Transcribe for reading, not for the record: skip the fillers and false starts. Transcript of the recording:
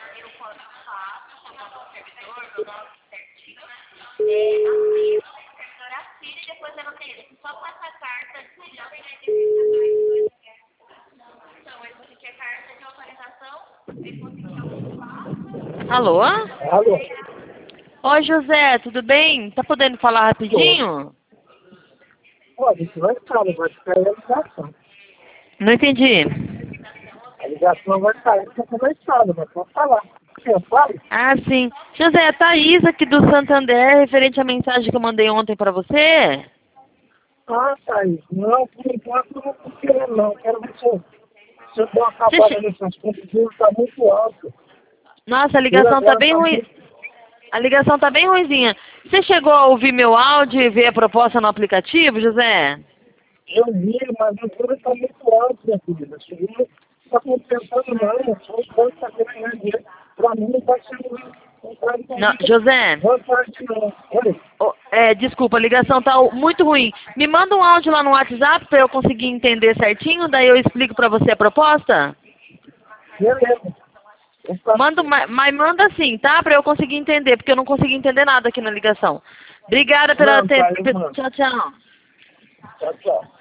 Eu, quando faço, eu mando o servidor, eu mando certinho, né? Assino, o servidor assina e depois eu não tenho. Só com essa carta de não tem identificação. Então, aí você quer carta de autorização, aí você quer um espaço. Alô? Alô? Oi, José, tudo bem? Tá podendo falar rapidinho? Pô, a gente vai ficar, não vai ficar a ligação. Não entendi. A ligação vai sair para começar, mas pode falar. Eu falo? Ah, sim. José, a Thaís aqui do Santander, referente à mensagem que eu mandei ontem pra você. Ah, Thaís, não, por enquanto eu não tô querendo não. Quero ver se eu dou uma acabada nessas contas, está muito alto. Nossa, a Por ligação tá agora bem tá ruim. muito... A ligação tá bem ruinzinha. Você chegou a ouvir meu áudio e ver a proposta no aplicativo, José? Eu vi, mas o juro está muito alto, minha filha. Isso não está compensando não, só os bancos estão querendo ganhar dinheiro. Para mim não está sendo Não, José, vantagem não. Oi? desculpa, a ligação tá muito ruim. Me manda um áudio lá no WhatsApp pra eu conseguir entender certinho, daí eu explico pra você a proposta. Beleza. Manda, mas manda sim, tá? Pra eu conseguir entender, porque eu não consegui entender nada aqui na ligação. Obrigada pela Não, atenção. Thaís, mano. Tchau, tchau. Tchau, tchau.